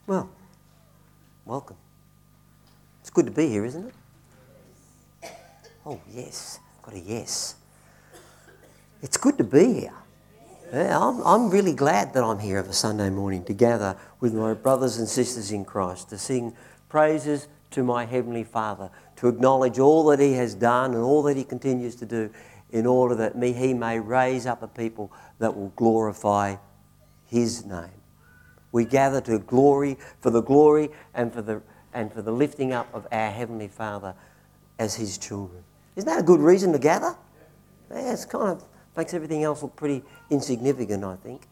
Well, welcome. It's good to be here, isn't it? Oh, yes. Got a yes. It's good to be here. Yeah, I'm really glad that I'm here of a Sunday morning to gather with my brothers and sisters in Christ, to sing praises to my Heavenly Father, to acknowledge all that He has done and all that He continues to do in order that He may raise up a people that will glorify His name. We gather to glory and for the lifting up of our Heavenly Father as His children. Isn't that a good reason to gather? Yeah, it's kind of makes everything else look pretty insignificant, I think.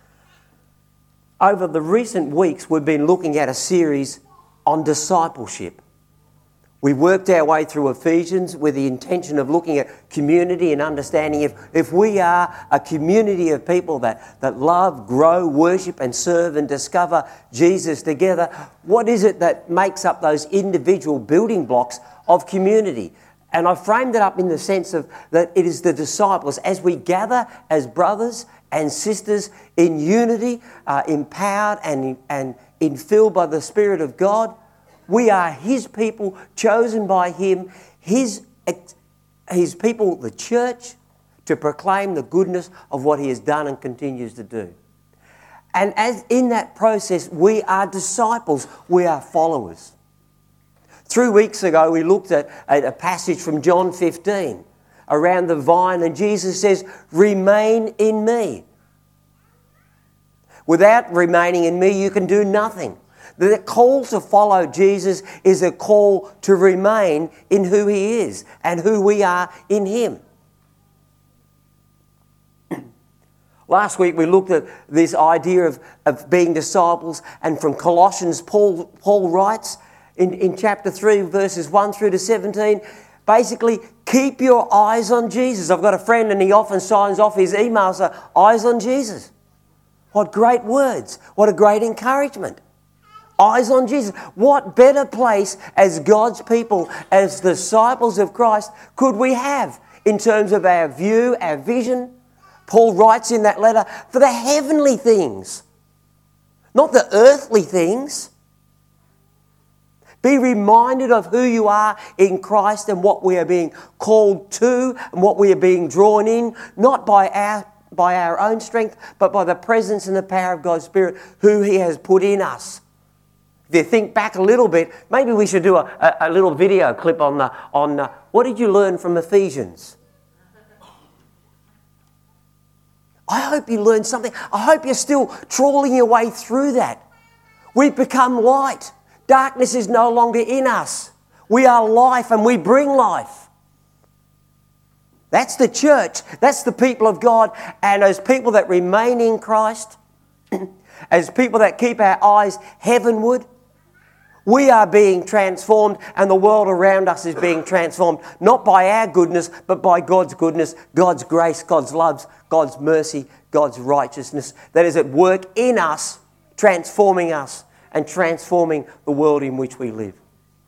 Over the recent weeks, we've been looking at a series on discipleship. We worked our way through Ephesians with the intention of looking at community and understanding if we are a community of people that love, grow, worship and serve and discover Jesus together, what is it that makes up those individual building blocks of community? And I framed it up in the sense of that it is the disciples. As we gather as brothers and sisters in unity, empowered and infilled by the Spirit of God, we are His people, chosen by Him, His people, the church, to proclaim the goodness of what He has done and continues to do. And as in that process, we are disciples, we are followers. 3 weeks ago, we looked at a passage from John 15 around the vine, and Jesus says, "Remain in me." Without remaining in me, you can do nothing. The call to follow Jesus is a call to remain in who He is and who we are in Him. Last week we looked at this idea of being disciples, and from Colossians, Paul writes in chapter 3, verses 1 through to 17, basically, keep your eyes on Jesus. I've got a friend and he often signs off his emails, eyes on Jesus. What great words. What a great encouragement. Eyes on Jesus. What better place as God's people, as disciples of Christ, could we have in terms of our view, our vision? Paul writes in that letter, for the heavenly things, not the earthly things. Be reminded of who you are in Christ and what we are being called to and what we are being drawn in, not by our own strength, but by the presence and the power of God's Spirit, who He has put in us. If you think back a little bit, maybe we should do a little video clip on what did you learn from Ephesians? I hope you learned something. I hope you're still trawling your way through that. We've become light. Darkness is no longer in us. We are life and we bring life. That's the church. That's the people of God. And as people that remain in Christ, as people that keep our eyes heavenward, we are being transformed and the world around us is being transformed, not by our goodness, but by God's goodness, God's grace, God's love, God's mercy, God's righteousness that is at work in us, transforming us and transforming the world in which we live.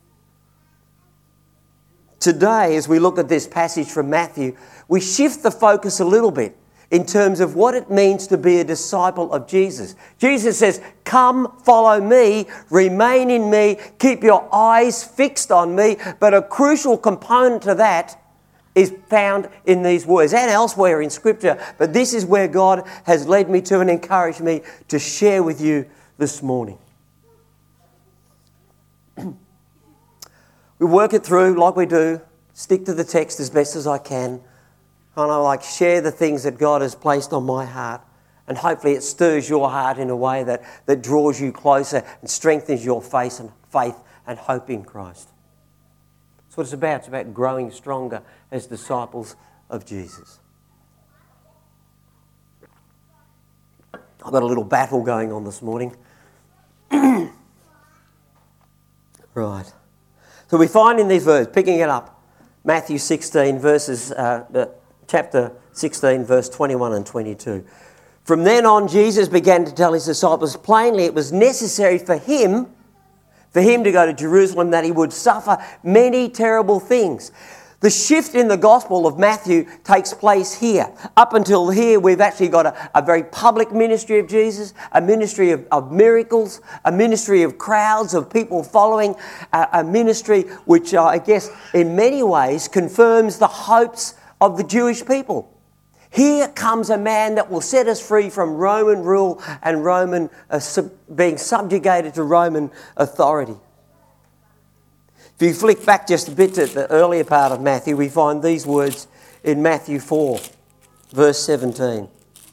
Today, as we look at this passage from Matthew, we shift the focus a little bit in terms of what it means to be a disciple of Jesus. Jesus says, come, follow me, remain in me, keep your eyes fixed on me. But a crucial component to that is found in these words and elsewhere in Scripture. But this is where God has led me to and encouraged me to share with you this morning. We work it through like we do, stick to the text as best as I can. And I share the things that God has placed on my heart. And hopefully it stirs your heart in a way that draws you closer and strengthens your faith and hope in Christ. That's what it's about. It's about growing stronger as disciples of Jesus. I've got a little battle going on this morning. Right. So we find in these verses, picking it up, Matthew 16 chapter 16 verse 21 and 22. From then on, Jesus began to tell His disciples plainly it was necessary for Him to go to Jerusalem, that He would suffer many terrible things. The shift in the Gospel of Matthew takes place here. Up until here, we've actually got a very public ministry of Jesus, a ministry of miracles, a ministry of crowds of people following, a ministry which I guess in many ways confirms the hopes of the Jewish people. Here comes a man that will set us free from Roman rule and Roman being subjugated to Roman authority. If you flick back just a bit to the earlier part of Matthew, we find these words in Matthew 4, verse 17.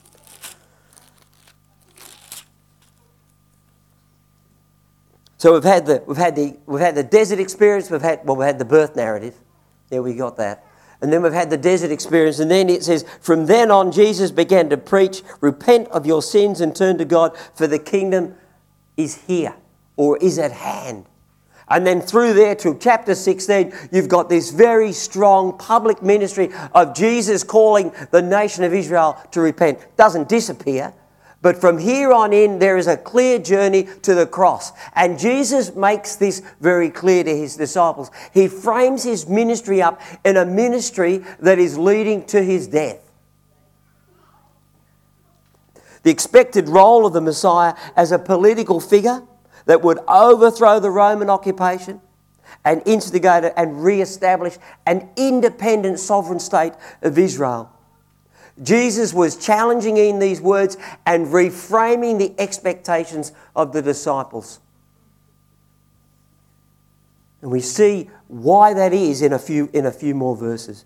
So we've had the desert experience. We've had the birth narrative. Yeah, we got that. And then we've had the desert experience. And then it says, from then on, Jesus began to preach, repent of your sins and turn to God, for the kingdom is here or is at hand. And then through there to chapter 16, you've got this very strong public ministry of Jesus calling the nation of Israel to repent. Doesn't disappear. But from here on in, there is a clear journey to the cross. And Jesus makes this very clear to his disciples. He frames his ministry up in a ministry that is leading to his death. The expected role of the Messiah as a political figure that would overthrow the Roman occupation and instigate and re-establish an independent sovereign state of Israel. Jesus was challenging in these words and reframing the expectations of the disciples. And we see why that is in a few more verses.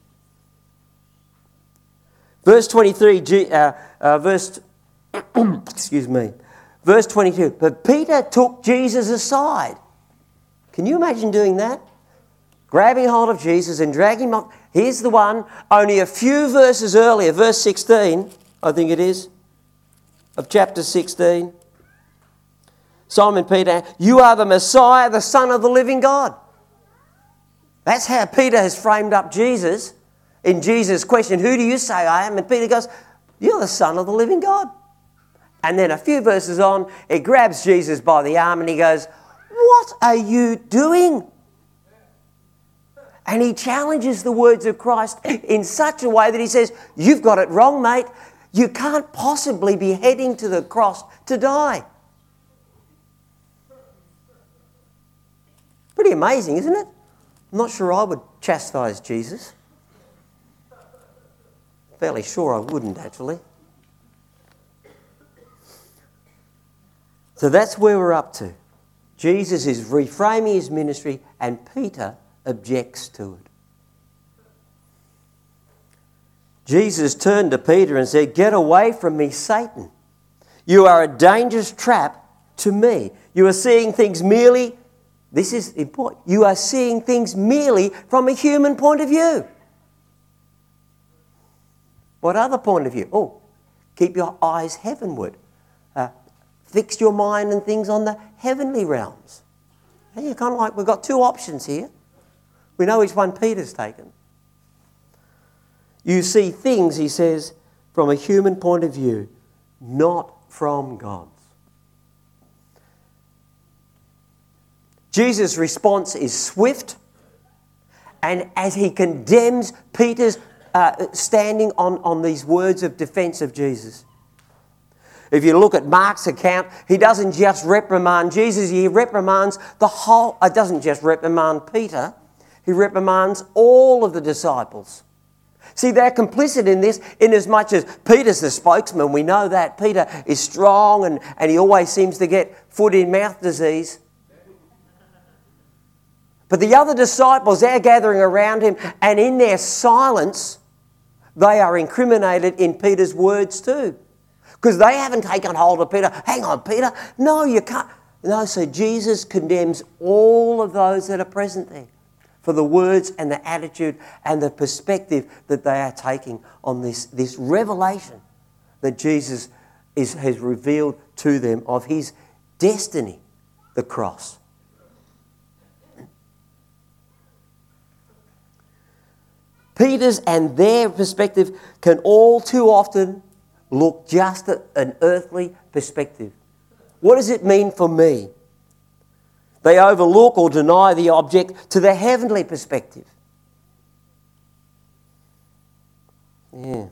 Verse 23, Verse 22, but Peter took Jesus aside. Can you imagine doing that? Grabbing hold of Jesus and dragging him up. Here's the one, only a few verses earlier, verse 16, I think it is, of chapter 16. Simon Peter, you are the Messiah, the Son of the living God. That's how Peter has framed up Jesus. In Jesus' question, who do you say I am? And Peter goes, you're the Son of the living God. And then a few verses on, it grabs Jesus by the arm and he goes, what are you doing? And he challenges the words of Christ in such a way that he says, you've got it wrong, mate. You can't possibly be heading to the cross to die. Pretty amazing, isn't it? I'm not sure I would chastise Jesus. Fairly sure I wouldn't, actually. So that's where we're up to. Jesus is reframing his ministry and Peter objects to it. Jesus turned to Peter and said, get away from me, Satan. You are a dangerous trap to me. You are seeing things merely, this is important, you are seeing things merely from a human point of view. What other point of view? Oh, keep your eyes heavenward. Fix your mind and things on the heavenly realms. And you're kind of like, we've got two options here. We know which one Peter's taken. You see things, he says, from a human point of view, not from God's. Jesus' response is swift, and as he condemns Peter's standing on these words of defence of Jesus. If you look at Mark's account, he doesn't just reprimand Jesus, he reprimands the whole, doesn't just reprimand Peter, he reprimands all of the disciples. See, they're complicit in this inasmuch as Peter's the spokesman. We know that. Peter is strong and he always seems to get foot-in-mouth disease. But the other disciples, they're gathering around him, and in their silence, they are incriminated in Peter's words too. Because they haven't taken hold of Peter. Hang on, Peter. No, you can't. No, so Jesus condemns all of those that are present there for the words and the attitude and the perspective that they are taking on this revelation that Jesus has revealed to them of his destiny, the cross. Peter's and their perspective can all too often look just at an earthly perspective. What does it mean for me? They overlook or deny the object to the heavenly perspective. Yeah.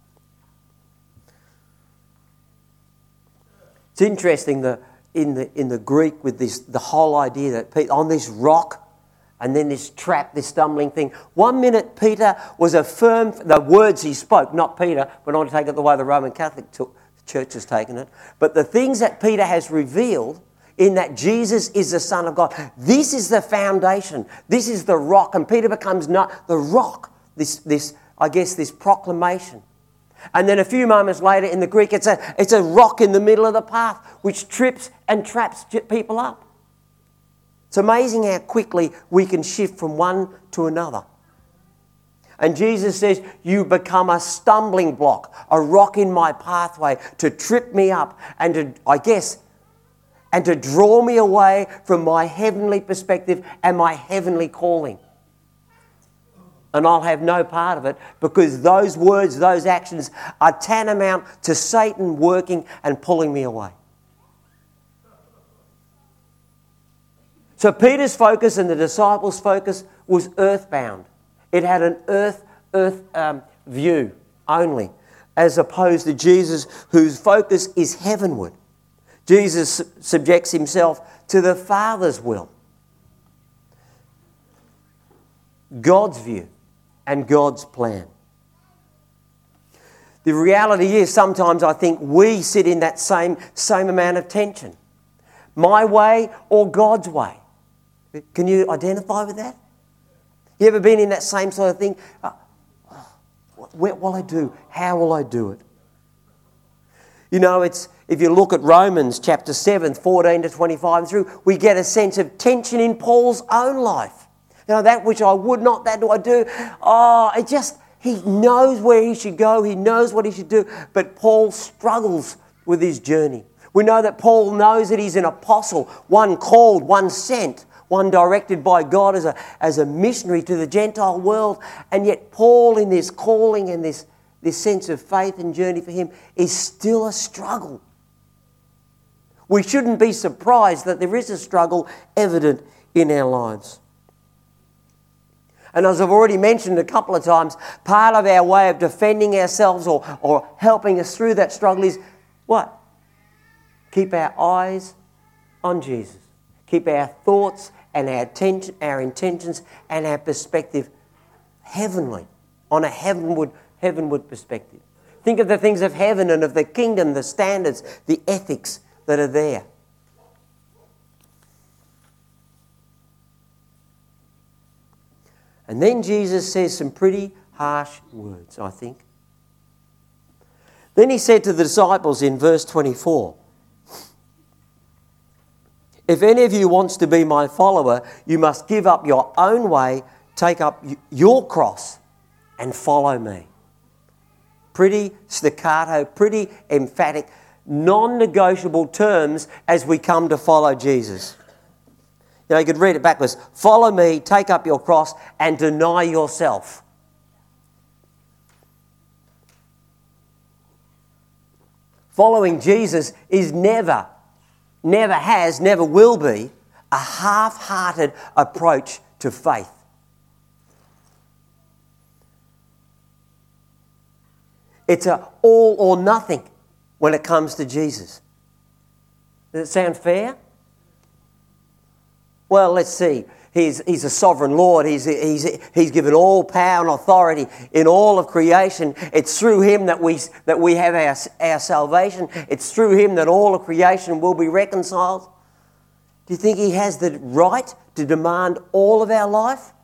It's interesting that in the Greek with the whole idea that on this rock and then this trap, this stumbling thing. 1 minute Peter was a firm, the words he spoke, not Peter, but not to take it the way the Roman Catholic Church has taken it, but the things that Peter has revealed in that Jesus is the Son of God. This is the foundation. This is the rock. And Peter becomes not the rock, this proclamation. And then a few moments later in the Greek, it's a rock in the middle of the path which trips and traps people up. It's amazing how quickly we can shift from one to another. And Jesus says, you become a stumbling block, a rock in my pathway to trip me up and to draw me away from my heavenly perspective and my heavenly calling. And I'll have no part of it because those words, those actions are tantamount to Satan working and pulling me away. So Peter's focus and the disciples' focus was earthbound. It had an earth view only, as opposed to Jesus, whose focus is heavenward. Jesus subjects himself to the Father's will, God's view, and God's plan. The reality is sometimes I think we sit in that same amount of tension. My way or God's way. Can you identify with that? You ever been in that same sort of thing? What will I do? How will I do it? You know, it's if you look at Romans chapter 7, 14 to 25 and through, we get a sense of tension in Paul's own life. You know, that which I would not, that do I do. He knows where he should go. He knows what he should do. But Paul struggles with his journey. We know that Paul knows that he's an apostle, one called, one sent, one directed by God as a missionary to the Gentile world. And yet Paul, in this calling and this sense of faith and journey for him, is still a struggle. We shouldn't be surprised that there is a struggle evident in our lives. And as I've already mentioned a couple of times, part of our way of defending ourselves or helping us through that struggle is what? Keep our eyes on Jesus. Keep our thoughts and our intentions and our perspective heavenly, on a heavenward perspective. Think of the things of heaven and of the kingdom, the standards, the ethics that are there. And then Jesus says some pretty harsh words, I think. Then he said to the disciples in verse 24, if any of you wants to be my follower, you must give up your own way, take up your cross and follow me. Pretty staccato, pretty emphatic, non-negotiable terms as we come to follow Jesus. You know, you could read it backwards. Follow me, take up your cross and deny yourself. Following Jesus is never has, never will be a half-hearted approach to faith. It's an all or nothing when it comes to Jesus. Does it sound fair? Well, let's see. He's a sovereign Lord. He's given all power and authority in all of creation. It's through him that we have our salvation. It's through him that all of creation will be reconciled. Do you think he has the right to demand all of our life?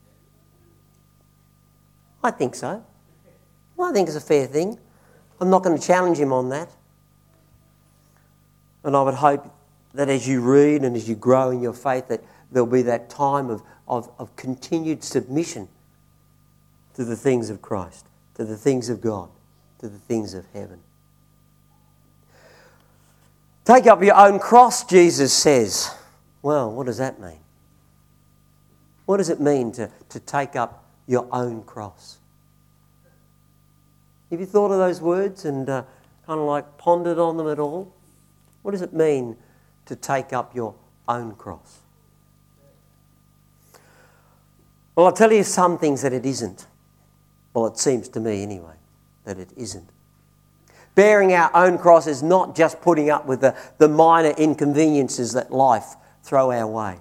I think so. Well, I think it's a fair thing. I'm not going to challenge him on that. And I would hope that as you read and as you grow in your faith, that there'll be that time of continued submission to the things of Christ, to the things of God, to the things of heaven. Take up your own cross, Jesus says. Well, what does that mean? What does it mean to take up your own cross? Have you thought of those words and kind of like pondered on them at all? What does it mean to take up your own cross? Well, I'll tell you some things that it isn't. Well, it seems to me anyway. that it isn't. Bearing our own cross is not just putting up with the minor inconveniences that life throw our way.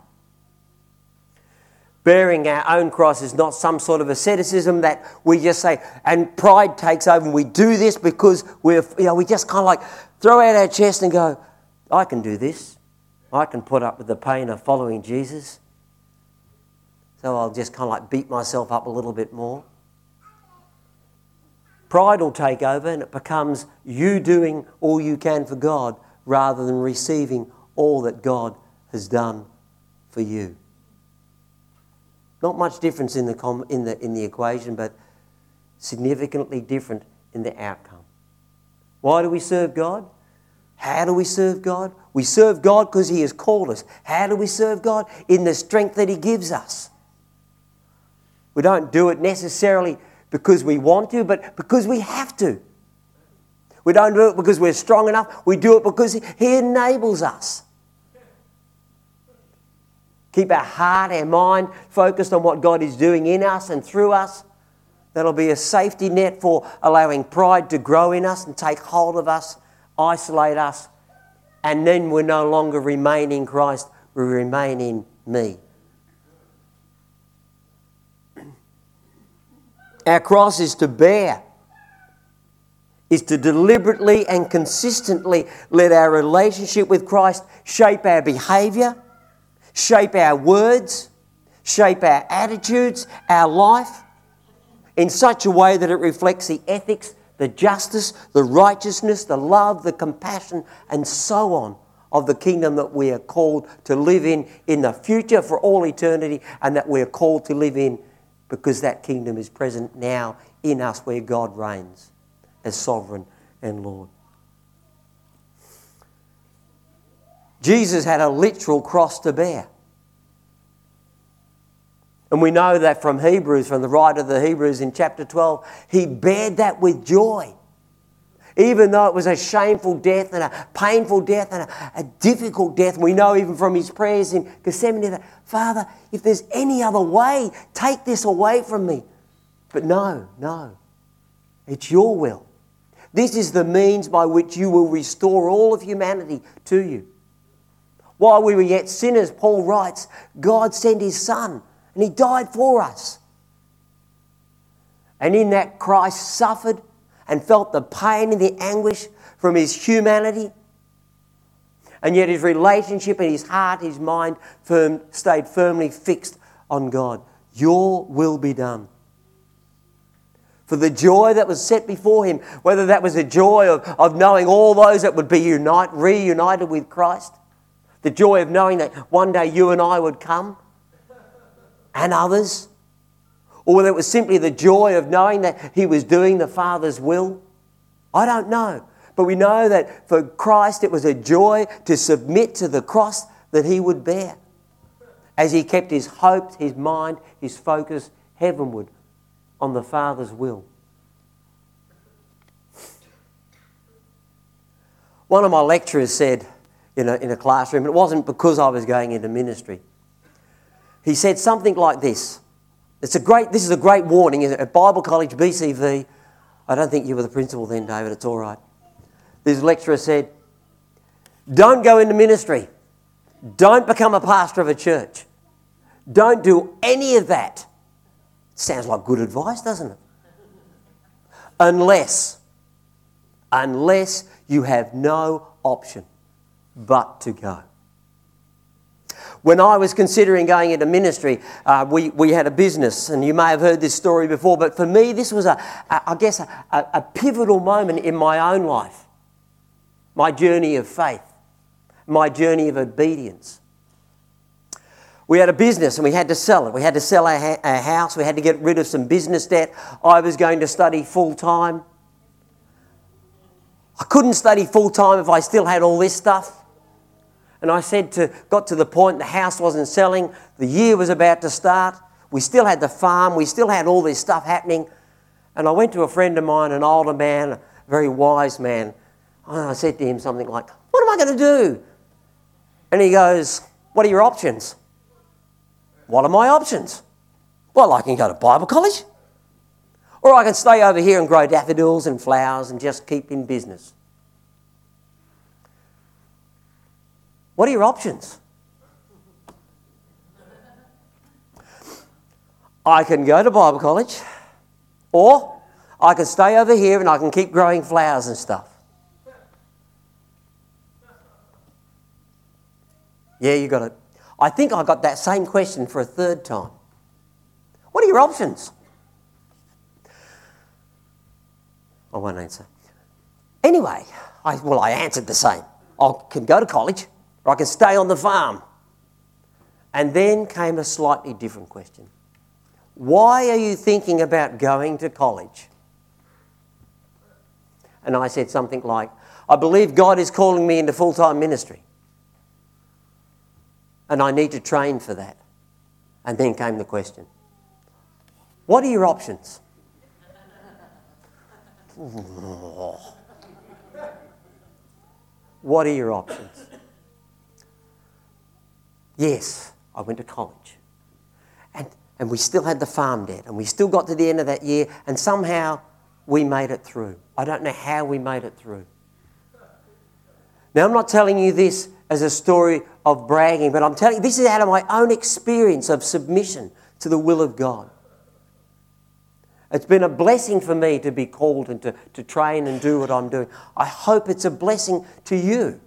Bearing our own cross is not some sort of asceticism that we just say, and pride takes over, and we do this because we just kind of like throw out our chest and go, I can do this. I can put up with the pain of following Jesus. So I'll just kind of like beat myself up a little bit more. Pride will take over and it becomes you doing all you can for God rather than receiving all that God has done for you. Not much difference in the equation, but significantly different in the outcome. Why do we serve God? How do we serve God? We serve God because He has called us. How do we serve God? In the strength that He gives us. We don't do it necessarily because we want to, but because we have to. We don't do it because we're strong enough. We do it because He enables us. Keep our heart, our mind focused on what God is doing in us and through us. That'll be a safety net for allowing pride to grow in us and take hold of us, isolate us, and then we no longer remain in Christ, we remain in me. Our cross is to bear, is to deliberately and consistently let our relationship with Christ shape our behaviour, shape our words, shape our attitudes, our life, in such a way that it reflects the ethics, the justice, the righteousness, the love, the compassion, and so on of the kingdom that we are called to live in the future for all eternity, and that we are called to live in because that kingdom is present now in us where God reigns as sovereign and Lord. Jesus had a literal cross to bear. And we know that from Hebrews, from the writer of the Hebrews in chapter 12, He bared that with joy. Even though it was a shameful death and a painful death and a difficult death. We know even from His prayers in Gethsemane that, Father, if there's any other way, take this away from me. But no. It's your will. This is the means by which you will restore all of humanity to you. While we were yet sinners, Paul writes, God sent His Son and He died for us. And in that Christ suffered and felt the pain and the anguish from His humanity. And yet His relationship and His heart, His mind stayed firmly fixed on God. Your will be done. For the joy that was set before Him, whether that was a joy of knowing all those that would be reunited with Christ, the joy of knowing that one day you and I would come, and others, or whether it was simply the joy of knowing that He was doing the Father's will, I don't know. But we know that for Christ it was a joy to submit to the cross that He would bear as He kept His hope, His mind, His focus heavenward on the Father's will. One of my lecturers said in a classroom, and it wasn't because I was going into ministry, he said something like this. This is a great warning at Bible College, BCV. I don't think you were the principal then, David. It's all right. This lecturer said, don't go into ministry. Don't become a pastor of a church. Don't do any of that. Sounds like good advice, doesn't it? Unless you have no option but to go. When I was considering going into ministry, we had a business, and you may have heard this story before, but for me this was a pivotal moment in my own life. My journey of faith, my journey of obedience. We had a business and we had to sell it. We had to sell our house. We had to get rid of some business debt. I was going to study full time. I couldn't study full time if I still had all this stuff. And I got to the point the house wasn't selling. The year was about to start. We still had the farm. We still had all this stuff happening. And I went to a friend of mine, an older man, a very wise man. And I said to him something like, what am I going to do? And he goes, what are your options? What are my options? Well, I can go to Bible college, Or I can stay over here and grow daffodils and flowers and just keep in business. What are your options? I can go to Bible college, or I can stay over here and I can keep growing flowers and stuff. Yeah, you got it. I think I got that same question for a third time. What are your options? I won't answer. Anyway, I answered the same. I can go to college, or I can stay on the farm. And then came a slightly different question. Why are you thinking about going to college? And I said something like, I believe God is calling me into full-time ministry. And I need to train for that. And then came the question, what are your options? What are your options? Yes, I went to college. And we still had the farm debt. And we still got to the end of that year. And somehow we made it through. I don't know how we made it through. Now, I'm not telling you this as a story of bragging, but I'm telling you this is out of my own experience of submission to the will of God. It's been a blessing for me to be called and to train and do what I'm doing. I hope it's a blessing to you.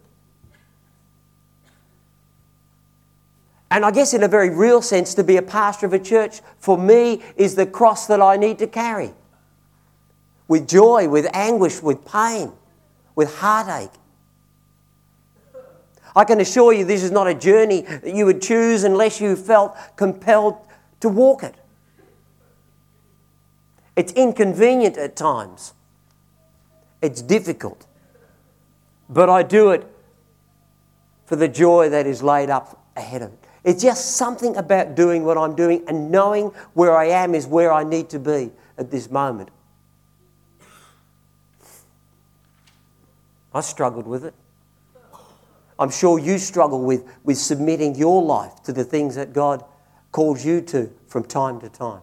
And I guess in a very real sense, to be a pastor of a church, for me, is the cross that I need to carry. With joy, with anguish, with pain, with heartache. I can assure you this is not a journey that you would choose unless you felt compelled to walk it. It's inconvenient at times. It's difficult. But I do it for the joy that is laid up ahead of it. It's just something about doing what I'm doing and knowing where I am is where I need to be at this moment. I struggled with it. I'm sure you struggle with submitting your life to the things that God calls you to from time to time.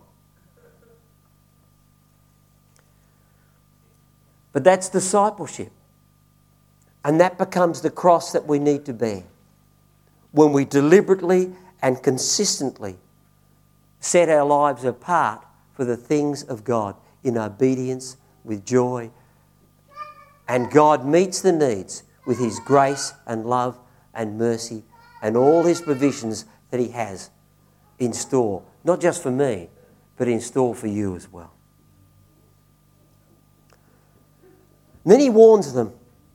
But that's discipleship. And that becomes the cross that we need to bear. When we deliberately and consistently set our lives apart for the things of God in obedience, with joy. And God meets the needs with His grace and love and mercy and all His provisions that He has in store. Not just for me, but in store for you as well. And then He warns them.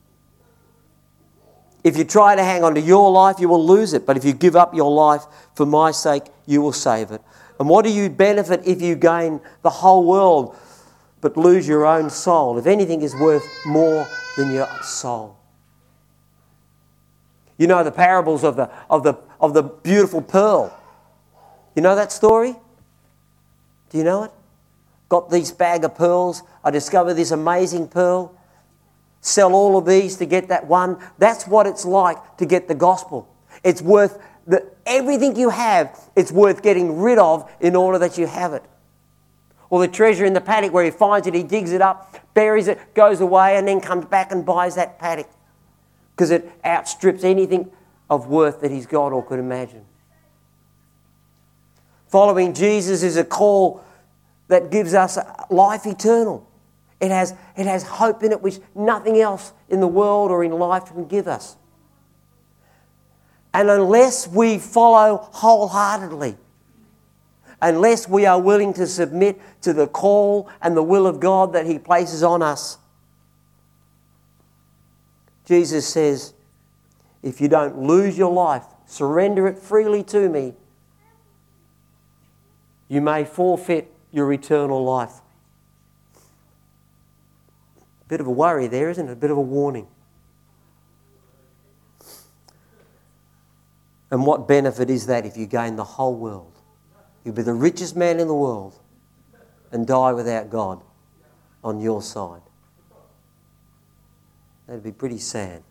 If you try to hang on to your life, you will lose it. But if you give up your life for my sake, you will save it. And what do you benefit if you gain the whole world but lose your own soul? If anything is worth more than your soul. You know the parables of the beautiful pearl. You know that story? Do you know it? Got this bag of pearls. I discovered this amazing pearl. Sell all of these to get that one. That's what it's like to get the gospel. It's worth everything you have, it's worth getting rid of in order that you have it. Or the treasure in the paddock where he finds it, he digs it up, buries it, goes away and then comes back and buys that paddock because it outstrips anything of worth that he's got or could imagine. Following Jesus is a call that gives us life eternal. It has hope in it which nothing else in the world or in life can give us. And unless we follow wholeheartedly, unless we are willing to submit to the call and the will of God that He places on us, Jesus says, if you don't lose your life, surrender it freely to me, you may forfeit your eternal life. Bit of a worry there, isn't it? A bit of a warning. And what benefit is that if you gain the whole world? You'll be the richest man in the world and die without God on your side. That'd be pretty sad.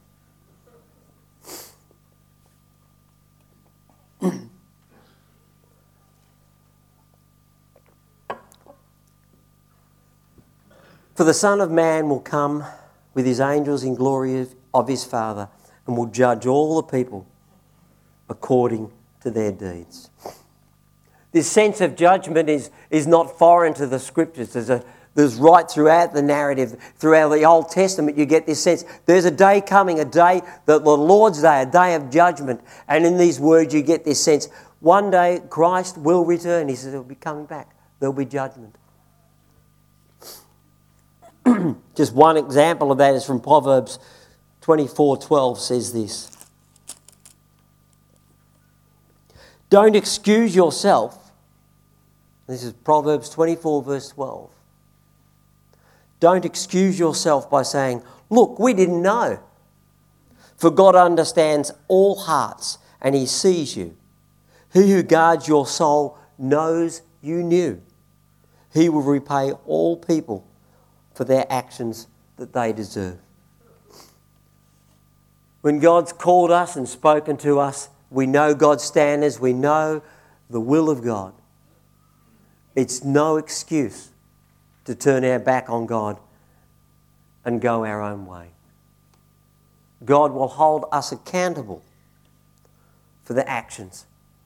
For the Son of Man will come with his angels in glory of his Father and will judge all the people according to their deeds. This sense of judgment is not foreign to the Scriptures. There's right throughout the narrative, throughout the Old Testament, you get this sense. There's a day coming, a day, the Lord's day, a day of judgment. And in these words you get this sense, one day Christ will return. He says he'll be coming back. There'll be judgment. Just one example of that is from Proverbs 24:12 says this. Don't excuse yourself. This is Proverbs 24 verse 12. Don't excuse yourself by saying, look, we didn't know. For God understands all hearts and he sees you. He who guards your soul knows you knew. He will repay all people for their actions that they deserve. When God's called us and spoken to us, we know God's standards, we know the will of God. It's no excuse to turn our back on God and go our own way. God will hold us accountable for the actions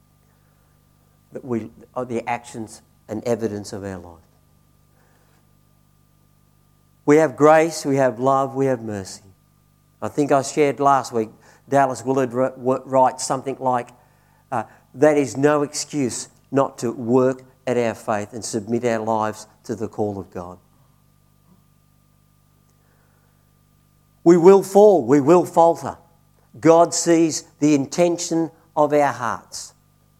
the actions and evidence of our life. We have grace, we have love, we have mercy. I think I shared last week, Dallas Willard writes something like, that is no excuse not to work at our faith and submit our lives to the call of God. We will fall, we will falter. God sees the intention of our hearts.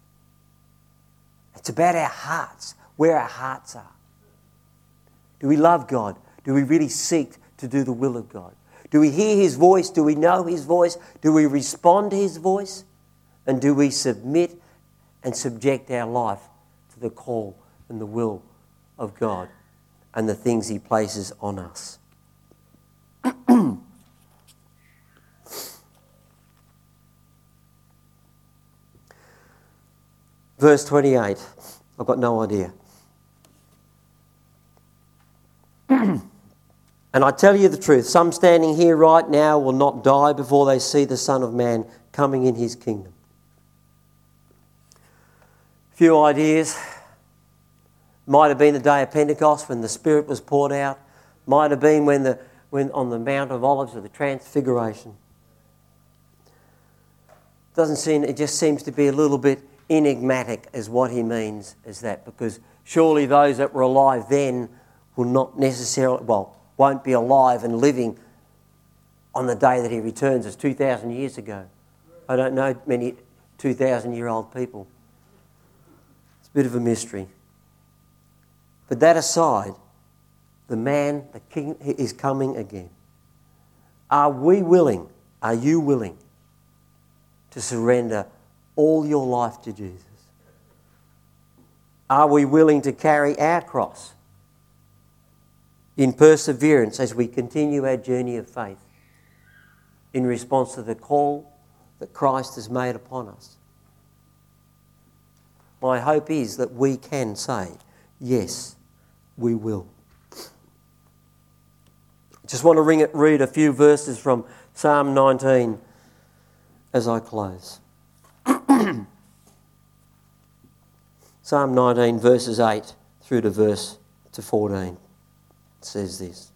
It's about our hearts, where our hearts are. Do we love God? Do we really seek to do the will of God? Do we hear his voice? Do we know his voice? Do we respond to his voice? And do we submit and subject our life to the call and the will of God and the things he places on us? Verse 28. I've got no idea. And I tell you the truth, some standing here right now will not die before they see the Son of Man coming in his kingdom. A few ideas. Might have been the day of Pentecost when the Spirit was poured out. Might have been when on the Mount of Olives or the Transfiguration. It just seems to be a little bit enigmatic as what he means as that, because surely those that were alive then will not necessarily, won't be alive and living on the day that he returns. It's 2,000 years ago. I don't know many 2,000-year-old people. It's a bit of a mystery. But that aside, the King is coming again. Are you willing to surrender all your life to Jesus? Are we willing to carry our cross in perseverance as we continue our journey of faith in response to the call that Christ has made upon us? My hope is that we can say, yes, we will. I just want to read a few verses from Psalm 19 as I close. Psalm 19 verses 8 through to 14 says this.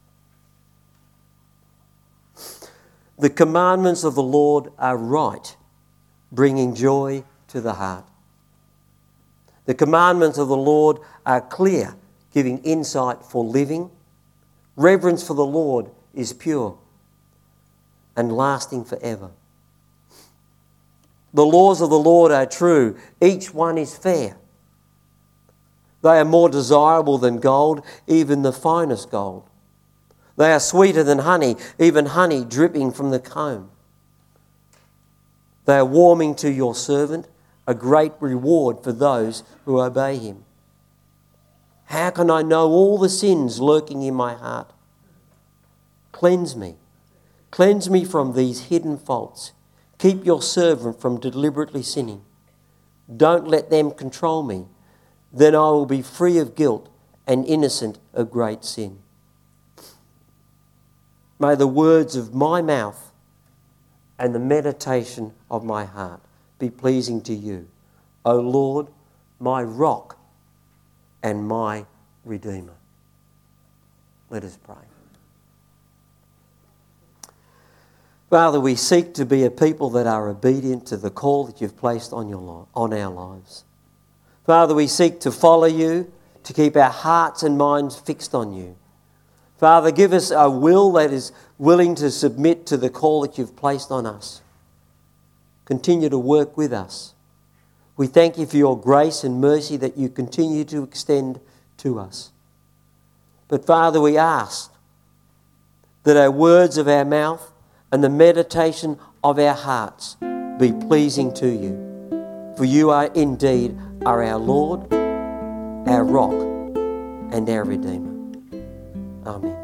The commandments of the Lord are right, bringing joy to the heart. The commandments of the Lord are clear, giving insight for living. Reverence for the Lord is pure and lasting forever. The laws of the Lord are true, each one is fair. They are more desirable than gold, even the finest gold. They are sweeter than honey, even honey dripping from the comb. They are warming to your servant, a great reward for those who obey him. How can I know all the sins lurking in my heart? Cleanse me. Cleanse me from these hidden faults. Keep your servant from deliberately sinning. Don't let them control me. Then I will be free of guilt and innocent of great sin. May the words of my mouth and the meditation of my heart be pleasing to you, O Lord, my rock and my Redeemer. Let us pray. Father, we seek to be a people that are obedient to the call that you've placed on our lives. Father, we seek to follow you, to keep our hearts and minds fixed on you. Father, give us a will that is willing to submit to the call that you've placed on us. Continue to work with us. We thank you for your grace and mercy that you continue to extend to us. But Father, we ask that our words of our mouth and the meditation of our hearts be pleasing to you. For you are indeed our Lord, our rock, and our Redeemer. Amen.